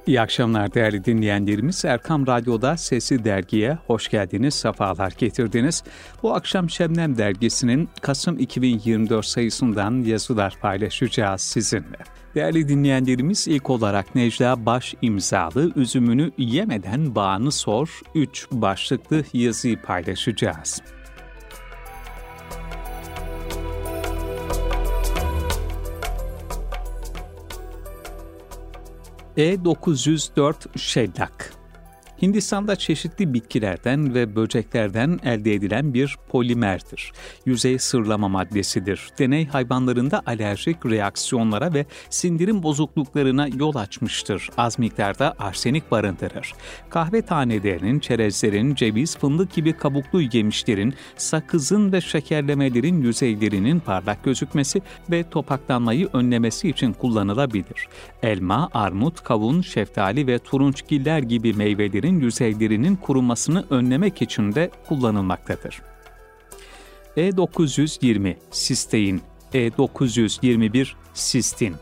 İyi akşamlar değerli dinleyenlerimiz. Erkam Radyo'da Sesi Dergi'ye hoş geldiniz, sefalar getirdiniz. Bu akşam Şebnem Dergisi'nin Kasım 2024 sayısından yazılar paylaşacağız sizinle. Değerli dinleyenlerimiz, ilk olarak Necla Baş imzalı Üzümünü Yemeden Bağını Sor 3 başlıklı yazıyı paylaşacağız. E904 şellak. Hindistan'da çeşitli bitkilerden ve böceklerden elde edilen bir polimerdir. Yüzey sırlama maddesidir. Deney hayvanlarında alerjik reaksiyonlara ve sindirim bozukluklarına yol açmıştır. Az miktarda arsenik barındırır. Kahve tanelerinin, çerezlerin, ceviz, fındık gibi kabuklu yemişlerin, sakızın ve şekerlemelerin yüzeylerinin parlak gözükmesi ve topaklanmayı önlemesi için kullanılabilir. Elma, armut, kavun, şeftali ve turunçgiller gibi meyvelerin yüzeylerinin kurumasını önlemek için de kullanılmaktadır. E920 sistein, E921 sistin.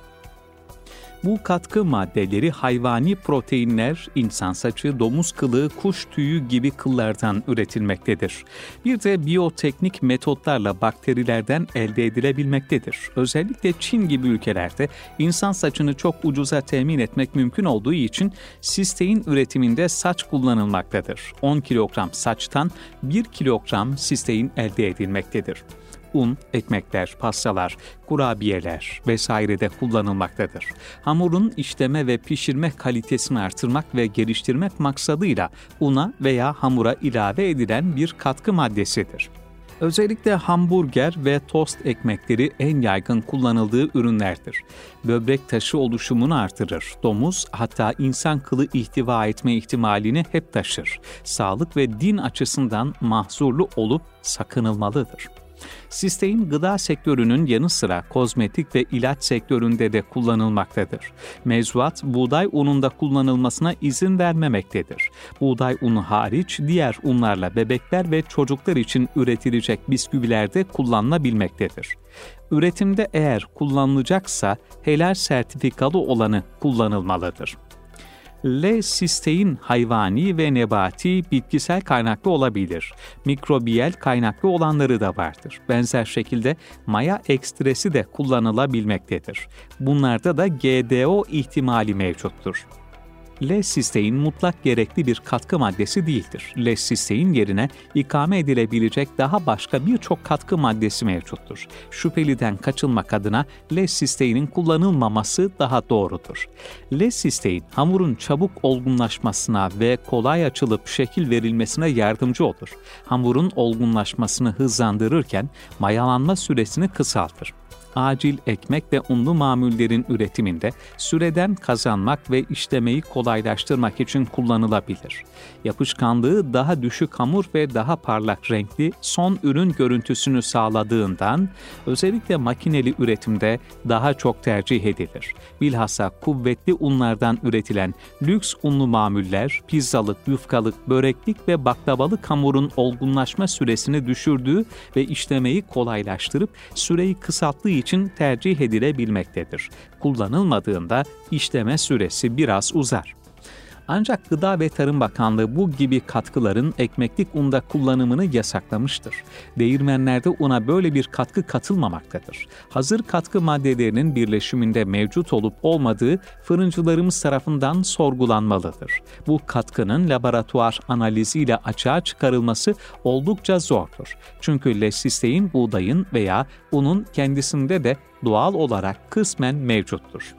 Bu katkı maddeleri hayvani proteinler, insan saçı, domuz kılı, kuş tüyü gibi kıllardan üretilmektedir. Bir de biyoteknik metotlarla bakterilerden elde edilebilmektedir. Özellikle Çin gibi ülkelerde insan saçını çok ucuza temin etmek mümkün olduğu için sistein üretiminde saç kullanılmaktadır. 10 kilogram saçtan 1 kilogram sistein elde edilmektedir. Un, ekmekler, pastalar, kurabiyeler vesairede kullanılmaktadır. Hamurun işleme ve pişirme kalitesini artırmak ve geliştirmek maksadıyla una veya hamura ilave edilen bir katkı maddesidir. Özellikle hamburger ve tost ekmekleri en yaygın kullanıldığı ürünlerdir. Böbrek taşı oluşumunu artırır. Domuz, hatta insan kılı ihtiva etme ihtimalini hep taşır. Sağlık ve din açısından mahzurlu olup sakınılmalıdır. Sistein gıda sektörünün yanı sıra kozmetik ve ilaç sektöründe de kullanılmaktadır. Mevzuat, buğday ununda kullanılmasına izin vermemektedir. Buğday unu hariç diğer unlarla bebekler ve çocuklar için üretilecek bisküvilerde kullanılabilmektedir. Üretimde eğer kullanılacaksa helal sertifikalı olanı kullanılmalıdır. L-sistein hayvani ve nebati bitkisel kaynaklı olabilir. Mikrobiyel kaynaklı olanları da vardır. Benzer şekilde maya ekstresi de kullanılabilmektedir. Bunlarda da GDO ihtimali mevcuttur. L-sistein mutlak gerekli bir katkı maddesi değildir. L-sistein yerine ikame edilebilecek daha başka birçok katkı maddesi mevcuttur. Şüpheliden kaçınmak adına L-sisteinin kullanılmaması daha doğrudur. L-sistein hamurun çabuk olgunlaşmasına ve kolay açılıp şekil verilmesine yardımcı olur. Hamurun olgunlaşmasını hızlandırırken mayalanma süresini kısaltır. Acil ekmek ve unlu mamullerin üretiminde süreden kazanmak ve işlemeyi kolaylaştırmak için kullanılabilir. Yapışkanlığı daha düşük hamur ve daha parlak renkli son ürün görüntüsünü sağladığından özellikle makineli üretimde daha çok tercih edilir. Bilhassa kuvvetli unlardan üretilen lüks unlu mamuller, pizzalık, yufkalık, böreklik ve baklavalık hamurun olgunlaşma süresini düşürdüğü ve işlemeyi kolaylaştırıp süreyi kısalttığı için tercih edilebilmektedir. Kullanılmadığında işleme süresi biraz uzar. Ancak Gıda ve Tarım Bakanlığı bu gibi katkıların ekmeklik unda kullanımını yasaklamıştır. Değirmenlerde una böyle bir katkı katılmamaktadır. Hazır katkı maddelerinin birleşiminde mevcut olup olmadığı fırıncılarımız tarafından sorgulanmalıdır. Bu katkının laboratuvar analiziyle açığa çıkarılması oldukça zordur. Çünkü L-sistein buğdayın veya unun kendisinde de doğal olarak kısmen mevcuttur.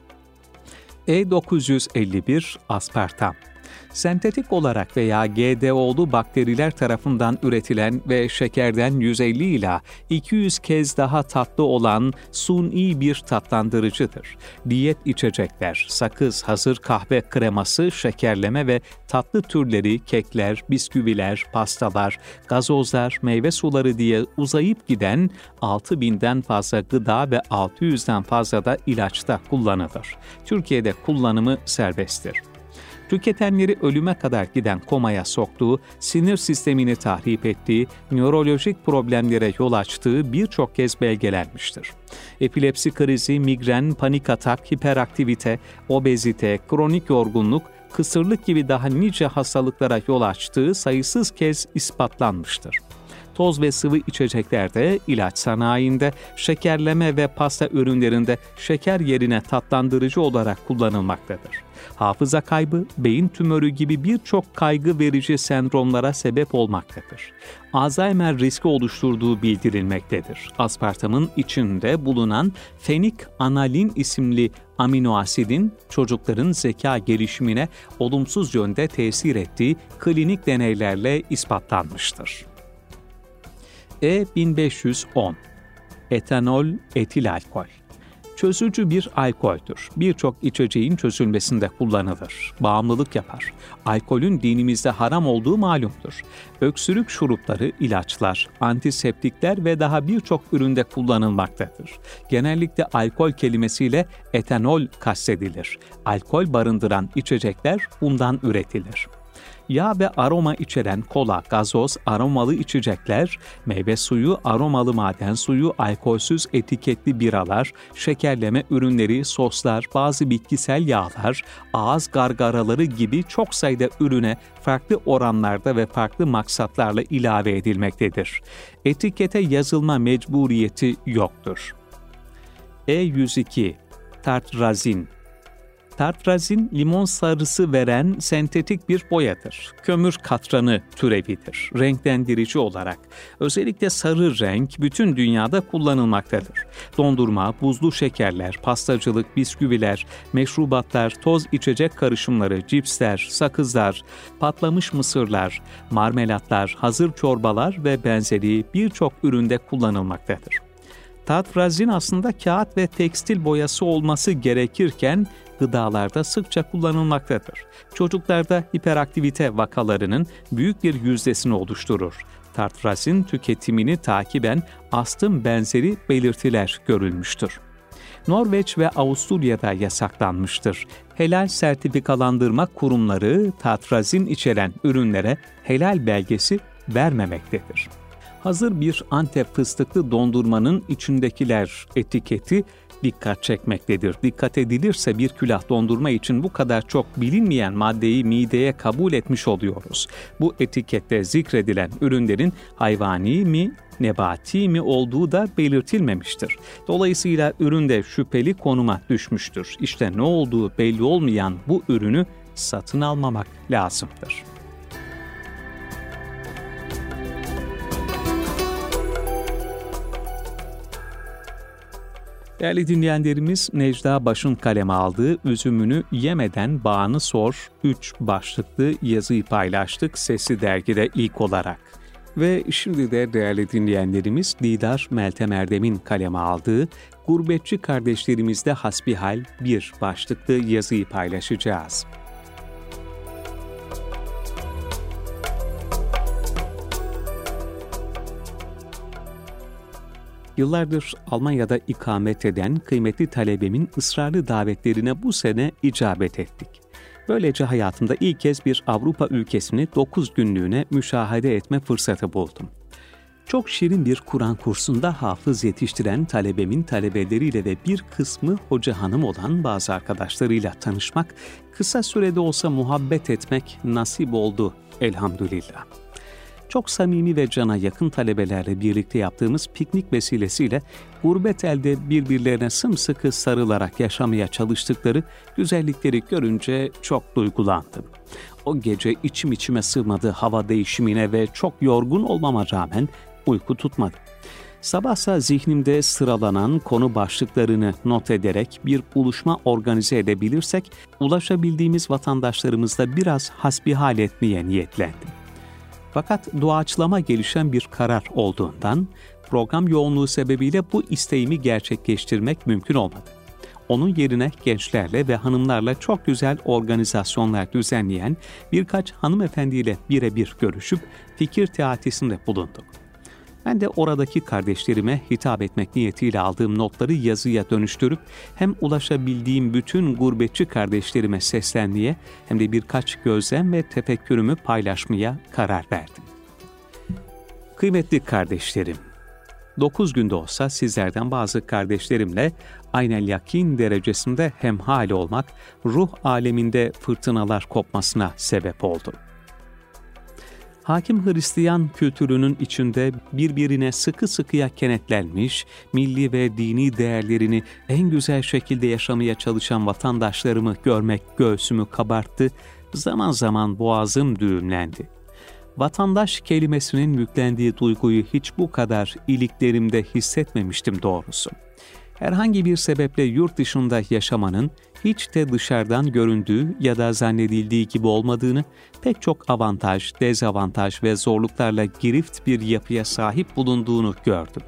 E951 aspartam. Sentetik olarak veya GDO'lu bakteriler tarafından üretilen ve şekerden 150 ila 200 kez daha tatlı olan suni bir tatlandırıcıdır. Diyet içecekler, sakız, hazır kahve kreması, şekerleme ve tatlı türleri, kekler, bisküviler, pastalar, gazozlar, meyve suları diye uzayıp giden 6000'den fazla gıda ve 600'den fazla da ilaçta kullanılır. Türkiye'de kullanımı serbesttir. tüketenleri ölüme kadar giden komaya soktuğu, sinir sistemini tahrip ettiği, nörolojik problemlere yol açtığı birçok kez belgelenmiştir. Epilepsi krizi, migren, panik atak, hiperaktivite, obezite, kronik yorgunluk, kısırlık gibi daha nice hastalıklara yol açtığı sayısız kez ispatlanmıştır. Toz ve sıvı içeceklerde, ilaç sanayinde, şekerleme ve pasta ürünlerinde şeker yerine tatlandırıcı olarak kullanılmaktadır. Hafıza kaybı, beyin tümörü gibi birçok kaygı verici sendromlara sebep olmaktadır. Alzheimer riski oluşturduğu bildirilmektedir. Aspartamın içinde bulunan fenik-analin isimli amino asidin çocukların zeka gelişimine olumsuz yönde tesir ettiği klinik deneylerle ispatlanmıştır. E1510 Etanol etil alkol çözücü bir alkoldür. Birçok içeceğin çözülmesinde kullanılır. Bağımlılık yapar. Alkolün dinimizde haram olduğu malumdur. Öksürük şurupları, ilaçlar, antiseptikler ve daha birçok üründe kullanılmaktadır. Genellikle alkol kelimesiyle etanol kastedilir. Alkol barındıran içecekler bundan üretilir. Yağ ve aroma içeren kola, gazoz, aromalı içecekler, meyve suyu, aromalı maden suyu, alkolsüz etiketli biralar, şekerleme ürünleri, soslar, bazı bitkisel yağlar, ağız gargaraları gibi çok sayıda ürüne farklı oranlarda ve farklı maksatlarla ilave edilmektedir. Etikete yazılma mecburiyeti yoktur. E102 Tartrazin Tartrazin, limon sarısı veren sentetik bir boyadır. Kömür katranı türevidir. Renklendirici olarak. Özellikle sarı renk bütün dünyada kullanılmaktadır. Dondurma, buzlu şekerler, pastacılık, bisküviler, meşrubatlar, toz içecek karışımları, cipsler, sakızlar, patlamış mısırlar, marmelatlar, hazır çorbalar ve benzeri birçok üründe kullanılmaktadır. Tartrazin aslında kağıt ve tekstil boyası olması gerekirken gıdalarda sıkça kullanılmaktadır. Çocuklarda hiperaktivite vakalarının büyük bir yüzdesini oluşturur. Tartrazin tüketimini takiben astım benzeri belirtiler görülmüştür. Norveç ve Avusturya'da yasaklanmıştır. Helal sertifikalandırma kurumları tartrazin içeren ürünlere helal belgesi vermemektedir. Hazır bir Antep fıstıklı dondurmanın içindekiler etiketi dikkat çekmektedir. Dikkat edilirse bir külah dondurma için bu kadar çok bilinmeyen maddeyi mideye kabul etmiş oluyoruz. Bu etikette zikredilen ürünlerin hayvani mi, nebati mi olduğu da belirtilmemiştir. Dolayısıyla üründe şüpheli konuma düşmüştür. İşte ne olduğu belli olmayan bu ürünü satın almamak lazımdır. Değerli dinleyenlerimiz, Necda Baş'ın kaleme aldığı Üzümünü Yemeden Bağını Sor 3 başlıklı yazıyı paylaştık Sesli Dergi'de ilk olarak. Ve şimdi de değerli dinleyenlerimiz Didar Meltem Erdem'in kaleme aldığı Gurbetçi Kardeşlerimizde Hasbihal 1 başlıklı yazıyı paylaşacağız. Yıllardır Almanya'da ikamet eden kıymetli talebemin ısrarlı davetlerine bu sene icabet ettik. Böylece hayatımda ilk kez bir Avrupa ülkesini 9 günlüğüne müşahede etme fırsatı buldum. Çok şirin bir Kur'an kursunda hafız yetiştiren talebemin talebeleriyle ve bir kısmı hoca hanım olan bazı arkadaşlarıyla tanışmak, kısa sürede olsa muhabbet etmek nasip oldu elhamdülillah. Çok samimi ve cana yakın talebelerle birlikte yaptığımız piknik vesilesiyle gurbet elde birbirlerine sımsıkı sarılarak yaşamaya çalıştıkları güzellikleri görünce çok duygulandım. O gece içim içime sığmadı hava değişimine ve çok yorgun olmama rağmen uyku tutmadı. Sabahsa zihnimde sıralanan konu başlıklarını not ederek bir buluşma organize edebilirsek ulaşabildiğimiz vatandaşlarımızla biraz hasbihal etmeye niyetlendim. Fakat doğaçlama gelişen bir karar olduğundan program yoğunluğu sebebiyle bu isteğimi gerçekleştirmek mümkün olmadı. Onun yerine gençlerle ve hanımlarla çok güzel organizasyonlar düzenleyen birkaç hanımefendiyle birebir görüşüp fikir teatisinde bulunduk. Ben de oradaki kardeşlerime hitap etmek niyetiyle aldığım notları yazıya dönüştürüp hem ulaşabildiğim bütün gurbetçi kardeşlerime seslenmeye hem de birkaç gözlem ve tefekkürümü paylaşmaya karar verdim. Kıymetli kardeşlerim, 9 günde olsa sizlerden bazı kardeşlerimle aynel yakin derecesinde hemhal olmak, ruh aleminde fırtınalar kopmasına sebep oldu. Hakim Hristiyan kültürünün içinde birbirine sıkı sıkıya kenetlenmiş, milli ve dini değerlerini en güzel şekilde yaşamaya çalışan vatandaşlarımı görmek göğsümü kabarttı, zaman zaman boğazım düğümlendi. Vatandaş kelimesinin yüklendiği duyguyu hiç bu kadar iliklerimde hissetmemiştim doğrusu. Herhangi bir sebeple yurt dışında yaşamanın hiç de dışarıdan göründüğü ya da zannedildiği gibi olmadığını, pek çok avantaj, dezavantaj ve zorluklarla girift bir yapıya sahip bulunduğunu gördüm.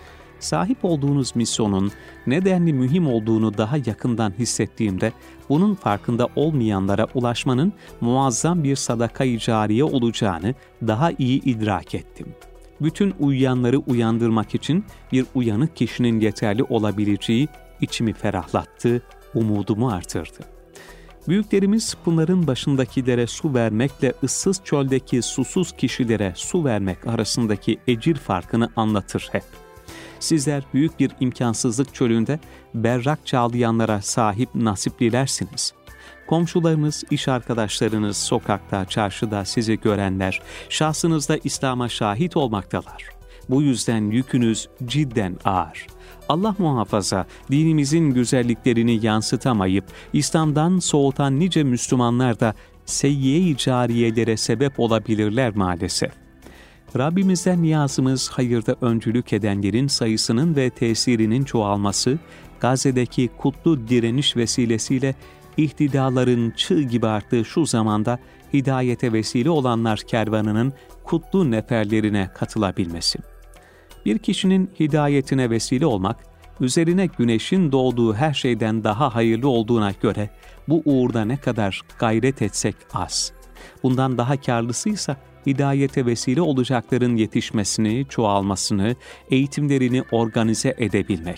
Sahip olduğunuz misyonun nedenli mühim olduğunu daha yakından hissettiğimde, bunun farkında olmayanlara ulaşmanın muazzam bir sadaka-i cariye olacağını daha iyi idrak ettim. Bütün uyuyanları uyandırmak için bir uyanık kişinin yeterli olabileceği içimi ferahlattı, umudumu artırdı. Büyüklerimiz bunların başındakilere su vermekle ıssız çöldeki susuz kişilere su vermek arasındaki ecir farkını anlatır hep. Sizler büyük bir imkansızlık çölünde berrak çağlayanlara sahip nasiplilersiniz. Komşularınız, iş arkadaşlarınız, sokakta, çarşıda sizi görenler, şahsınızda İslam'a şahit olmaktalar. Bu yüzden yükünüz cidden ağır. Allah muhafaza, dinimizin güzelliklerini yansıtamayıp, İslam'dan soğutan nice Müslümanlar da seyyiye-i cariyelere sebep olabilirler maalesef. Rabbimizden niyazımız hayırda öncülük edenlerin sayısının ve tesirinin çoğalması, Gazze'deki kutlu direniş vesilesiyle ihtidaların çığ gibi arttığı şu zamanda hidayete vesile olanlar kervanının kutlu neferlerine katılabilmesi. Bir kişinin hidayetine vesile olmak, üzerine güneşin doğduğu her şeyden daha hayırlı olduğuna göre bu uğurda ne kadar gayret etsek az. Bundan daha kârlısıysa hidayete vesile olacakların yetişmesini, çoğalmasını, eğitimlerini organize edebilmek.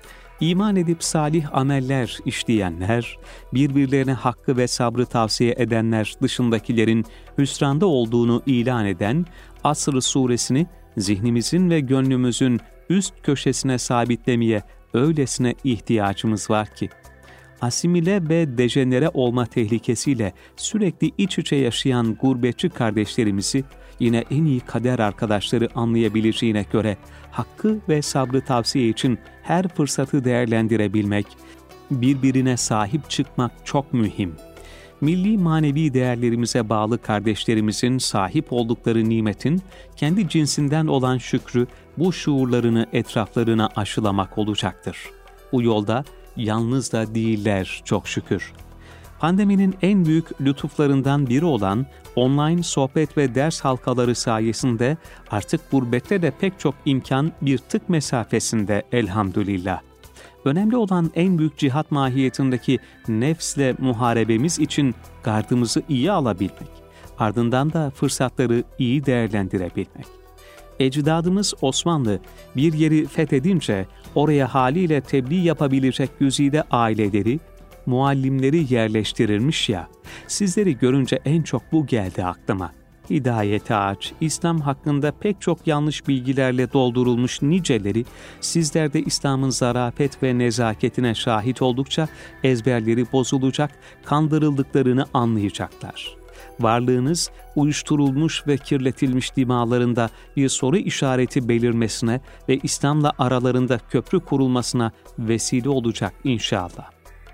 İman edip salih ameller işleyenler, birbirlerine hakkı ve sabrı tavsiye edenler dışındakilerin hüsranda olduğunu ilan eden Asr suresini zihnimizin ve gönlümüzün üst köşesine sabitlemeye öylesine ihtiyacımız var ki, asimile ve dejenere olma tehlikesiyle sürekli iç içe yaşayan gurbetçi kardeşlerimizi yine en iyi kader arkadaşları anlayabileceğine göre hakkı ve sabrı tavsiye için her fırsatı değerlendirebilmek, birbirine sahip çıkmak çok mühim. Milli manevi değerlerimize bağlı kardeşlerimizin sahip oldukları nimetin kendi cinsinden olan şükrü bu şuurlarını etraflarına aşılamak olacaktır. Bu yolda yalnız da değiller çok şükür. Pandeminin en büyük lütuflarından biri olan online sohbet ve ders halkaları sayesinde artık gurbette de pek çok imkan bir tık mesafesinde elhamdülillah. Önemli olan en büyük cihat mahiyetindeki nefsle muharebemiz için gardımızı iyi alabilmek, ardından da fırsatları iyi değerlendirebilmek. Ecdadımız Osmanlı bir yeri fethedince oraya haliyle tebliğ yapabilecek güzide aileleri, muallimleri yerleştirilmiş ya, sizleri görünce en çok bu geldi aklıma. Hidayete aç, İslam hakkında pek çok yanlış bilgilerle doldurulmuş niceleri, sizlerde İslam'ın zarafet ve nezaketine şahit oldukça ezberleri bozulacak, kandırıldıklarını anlayacaklar. Varlığınız uyuşturulmuş ve kirletilmiş dimalarında bir soru işareti belirmesine ve İslam'la aralarında köprü kurulmasına vesile olacak inşallah.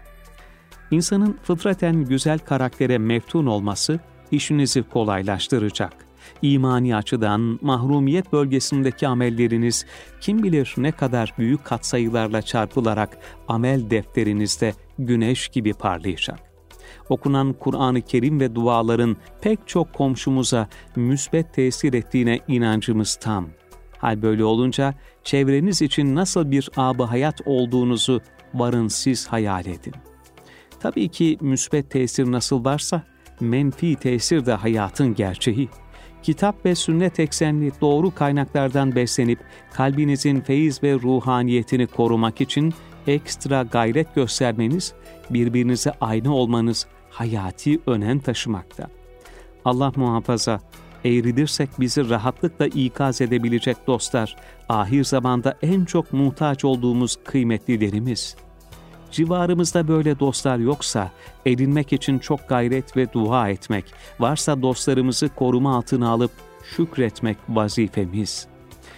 İnsanın fıtraten güzel karaktere meftun olması işinizi kolaylaştıracak. İmani açıdan mahrumiyet bölgesindeki amelleriniz kim bilir ne kadar büyük katsayılarla çarpılarak amel defterinizde güneş gibi parlayacak. Okunan Kur'an-ı Kerim ve duaların pek çok komşumuza müsbet tesir ettiğine inancımız tam. Hal böyle olunca çevreniz için nasıl bir âb-ı hayat olduğunuzu varın siz hayal edin. Tabii ki müsbet tesir nasıl varsa menfi tesir de hayatın gerçeği. kitap ve sünnet eksenli doğru kaynaklardan beslenip kalbinizin feyiz ve ruhaniyetini korumak için ekstra gayret göstermeniz, birbirinize ayna olmanız hayati önem taşımakta. Allah muhafaza, eğrilirsek bizi rahatlıkla ikaz edebilecek dostlar, ahir zamanda en çok muhtaç olduğumuz kıymetlilerimiz. Civarımızda böyle dostlar yoksa, edinmek için çok gayret ve dua etmek, varsa dostlarımızı koruma altına alıp şükretmek vazifemiz.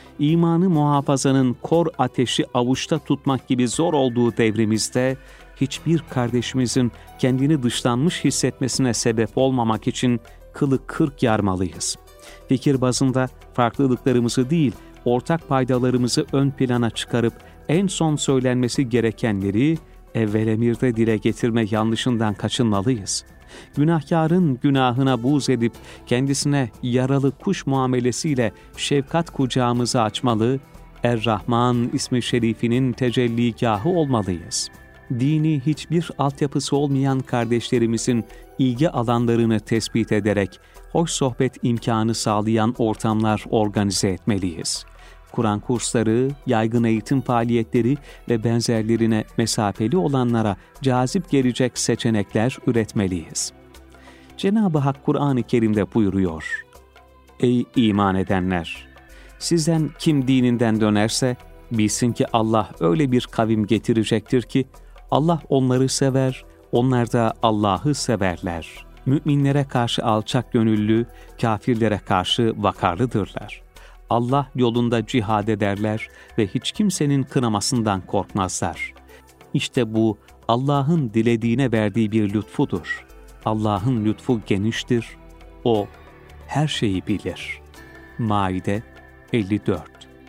İmanı muhafazanın kor ateşi avuçta tutmak gibi zor olduğu devrimizde, hiçbir kardeşimizin kendini dışlanmış hissetmesine sebep olmamak için kılı kırk yarmalıyız. Fikir bazında farklılıklarımızı değil, ortak paydalarımızı ön plana çıkarıp en son söylenmesi gerekenleri evvel emirde dile getirme yanlışından kaçınmalıyız. Günahkarın günahına buğz edip kendisine yaralı kuş muamelesiyle şefkat kucağımızı açmalı, Er-Rahman ismi şerifinin tecelligahı olmalıyız. Dini hiçbir altyapısı olmayan kardeşlerimizin ilgi alanlarını tespit ederek hoş sohbet imkanı sağlayan ortamlar organize etmeliyiz. Kur'an kursları, yaygın eğitim faaliyetleri ve benzerlerine mesafeli olanlara cazip gelecek seçenekler üretmeliyiz. Cenab-ı Hak Kur'an-ı Kerim'de buyuruyor: Ey iman edenler! Sizden kim dininden dönerse bilsin ki Allah öyle bir kavim getirecektir ki Allah onları sever, onlar da Allah'ı severler. Müminlere karşı alçak gönüllü, kafirlere karşı vakarlıdırlar. Allah yolunda cihad ederler ve hiç kimsenin kınamasından korkmazlar. İşte bu Allah'ın dilediğine verdiği bir lütfudur. Allah'ın lütfu geniştir. O her şeyi bilir. Maide 54.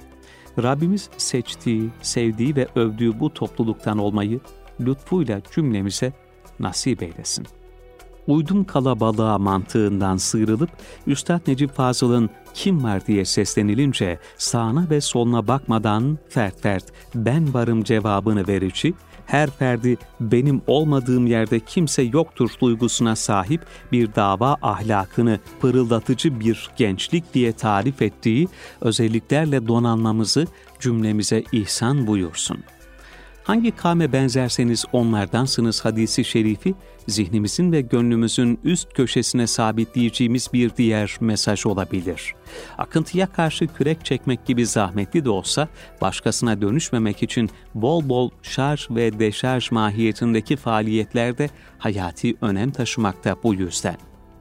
Rabbimiz seçtiği, sevdiği ve övdüğü bu topluluktan olmayı lütfuyla cümlemize nasip eylesin. Uydum kalabalığa mantığından sıyrılıp Üstad Necip Fazıl'ın kim var diye seslenilince sağına ve soluna bakmadan fert fert ben varım cevabını verici, her ferdi benim olmadığım yerde kimse yoktur duygusuna sahip bir dava ahlakını pırıldatıcı bir gençlik diye tarif ettiği özelliklerle donanmamızı cümlemize ihsan buyursun. Hangi kavme benzerseniz onlardansınız hadisi şerifi, zihnimizin ve gönlümüzün üst köşesine sabitleyeceğimiz bir diğer mesaj olabilir. Akıntıya karşı kürek çekmek gibi zahmetli de olsa, başkasına dönüşmemek için bol bol şarj ve deşarj mahiyetindeki faaliyetlerde hayati önem taşımakta bu yüzden.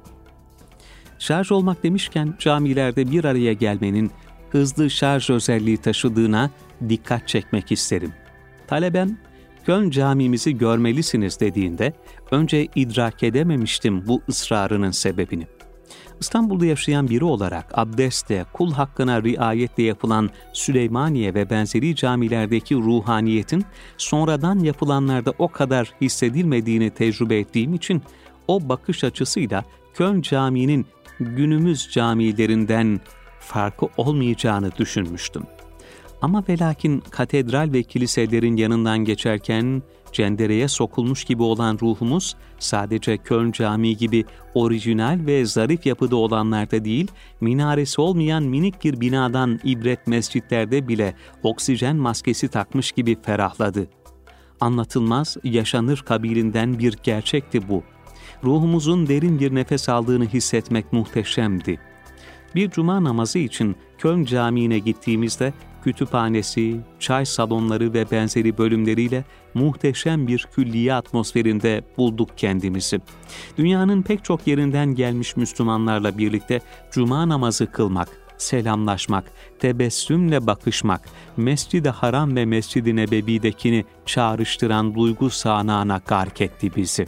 Şarj olmak demişken camilerde bir araya gelmenin hızlı şarj özelliği taşıdığına dikkat çekmek isterim. Taleben, Köln camimizi görmelisiniz dediğinde önce idrak edememiştim bu ısrarının sebebini. İstanbul'da yaşayan biri olarak abdestle, kul hakkına riayetle yapılan Süleymaniye ve benzeri camilerdeki ruhaniyetin sonradan yapılanlarda o kadar hissedilmediğini tecrübe ettiğim için o bakış açısıyla Köln Camii'nin günümüz camilerinden farkı olmayacağını düşünmüştüm. Ama ve lakin katedral ve kiliselerin yanından geçerken cendereye sokulmuş gibi olan ruhumuz sadece Köln Camii gibi orijinal ve zarif yapıda olanlarda değil, minaresi olmayan minik bir binadan ibret mescitlerde bile oksijen maskesi takmış gibi ferahladı. Anlatılmaz, yaşanır kabilinden bir gerçekti bu. Ruhumuzun derin bir nefes aldığını hissetmek muhteşemdi. Bir cuma namazı için Köln Camii'ne gittiğimizde kütüphanesi, çay salonları ve benzeri bölümleriyle muhteşem bir külliye atmosferinde bulduk kendimizi. Dünyanın pek çok yerinden gelmiş Müslümanlarla birlikte cuma namazı kılmak, selamlaşmak, tebessümle bakışmak, Mescid-i Haram ve Mescid-i Nebevi'dekini çağrıştıran duygu sahnağına gark etti bizi.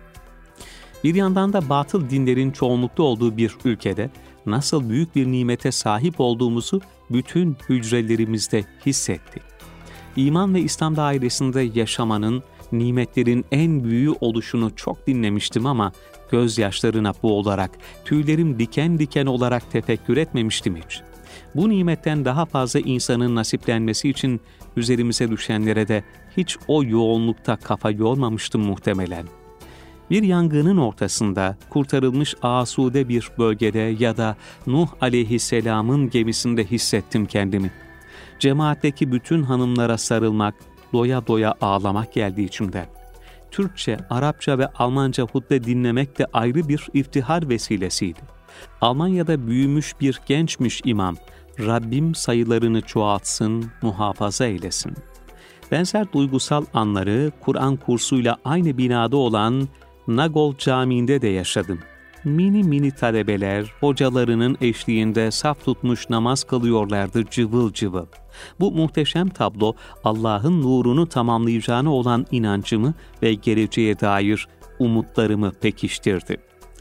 Bir yandan da batıl dinlerin çoğunlukta olduğu bir ülkede nasıl büyük bir nimete sahip olduğumuzu bütün hücrelerimizde hissettik. İman ve İslam dairesinde yaşamanın, nimetlerin en büyüğü oluşunu çok dinlemiştim ama gözyaşlarına boğularak, tüylerim diken diken olarak tefekkür etmemiştim hiç. Bu nimetten daha fazla insanın nasiplenmesi için üzerimize düşenlere de hiç o yoğunlukta kafa yormamıştım muhtemelen. Bir yangının ortasında, kurtarılmış asude bir bölgede ya da Nuh aleyhisselamın gemisinde hissettim kendimi. Cemaatteki bütün hanımlara sarılmak, doya doya ağlamak geldi içimden. Türkçe, Arapça ve Almanca hutbe dinlemek de ayrı bir iftihar vesilesiydi. Almanya'da büyümüş bir gençmiş imam, Rabbim sayılarını çoğaltsın, muhafaza eylesin. Benzer duygusal anları Kur'an kursuyla aynı binada olan Nagol Camii'nde de yaşadım. Mini mini talebeler hocalarının eşliğinde saf tutmuş namaz kılıyorlardı cıvıl cıvıl. Bu muhteşem tablo Allah'ın nurunu tamamlayacağına olan inancımı ve geleceğe dair umutlarımı pekiştirdi.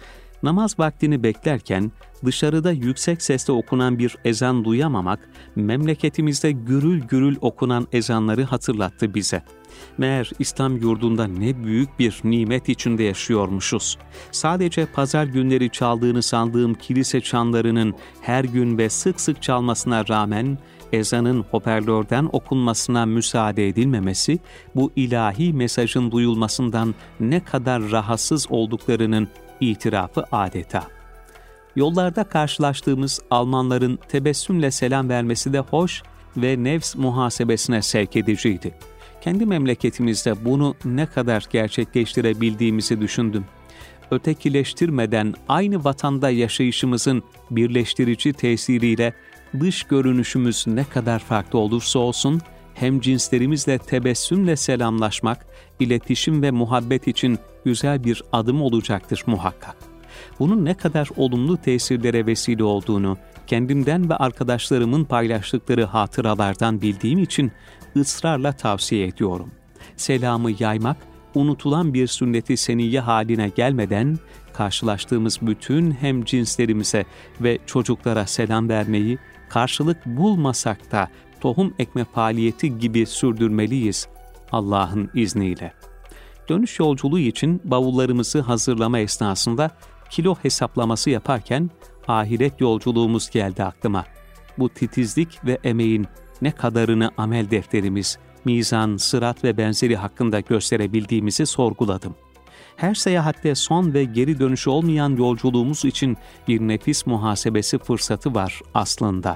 Namaz vaktini beklerken dışarıda yüksek sesle okunan bir ezan duyamamak, memleketimizde gürül gürül okunan ezanları hatırlattı bize. Meğer İslam yurdunda ne büyük bir nimet içinde yaşıyormuşuz. Sadece pazar günleri çaldığını sandığım kilise çanlarının her gün ve sık sık çalmasına rağmen ezanın hoparlörden okunmasına müsaade edilmemesi, bu ilahi mesajın duyulmasından ne kadar rahatsız olduklarının itirafı adeta. Yollarda karşılaştığımız Almanların tebessümle selam vermesi de hoş ve nefs muhasebesine sevk ediciydi. Kendi memleketimizde bunu ne kadar gerçekleştirebildiğimizi düşündüm. Ötekileştirmeden aynı vatanda yaşayışımızın birleştirici tesiriyle dış görünüşümüz ne kadar farklı olursa olsun, hemcinslerimizle tebessümle selamlaşmak, iletişim ve muhabbet için güzel bir adım olacaktır muhakkak. Bunun ne kadar olumlu tesirlere vesile olduğunu, kendimden ve arkadaşlarımın paylaştıkları hatıralardan bildiğim için ısrarla tavsiye ediyorum. Selamı yaymak, unutulan bir sünnet-i seniyye haline gelmeden, karşılaştığımız bütün hemcinslerimize ve çocuklara selam vermeyi, karşılık bulmasak da tohum ekme faaliyeti gibi sürdürmeliyiz Allah'ın izniyle. Dönüş yolculuğu için bavullarımızı hazırlama esnasında kilo hesaplaması yaparken ahiret yolculuğumuz geldi aklıma. Bu titizlik ve emeğin ne kadarını amel defterimiz, mizan, sırat ve benzeri hakkında gösterebildiğimizi sorguladım. Her seyahatte son ve geri dönüşü olmayan yolculuğumuz için bir nefis muhasebesi fırsatı var aslında.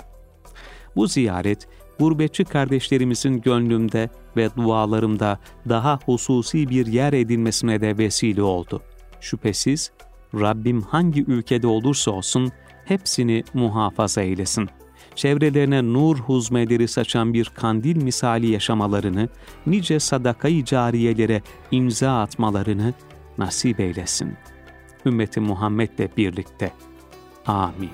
Bu ziyaret, gurbetçi kardeşlerimizin gönlümde ve dualarımda daha hususi bir yer edinmesine de vesile oldu. Şüphesiz Rabbim hangi ülkede olursa olsun hepsini muhafaza eylesin. Çevrelerine nur huzmeleri saçan bir kandil misali yaşamalarını, nice sadaka-i cariyelere imza atmalarını nasip eylesin. Ümmeti Muhammed'le birlikte. Amin.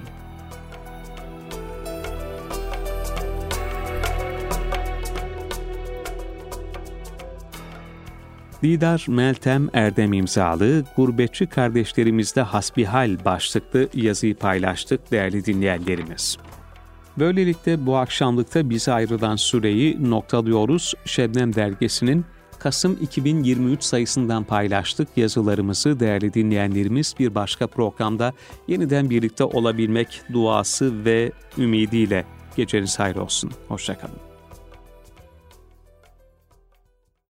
Didar Meltem Erdem imzalı Gurbetçi Kardeşlerimizde Hasbihal başlıklı yazıyı paylaştık değerli dinleyenlerimiz. Böylelikle bu akşamlıkta bize ayrılan süreyi noktalıyoruz. Şebnem Dergisi'nin Kasım 2023 sayısından paylaştık yazılarımızı değerli dinleyenlerimiz. Bir başka programda yeniden birlikte olabilmek duası ve ümidiyle geceniz hayır olsun. Hoşça kalın.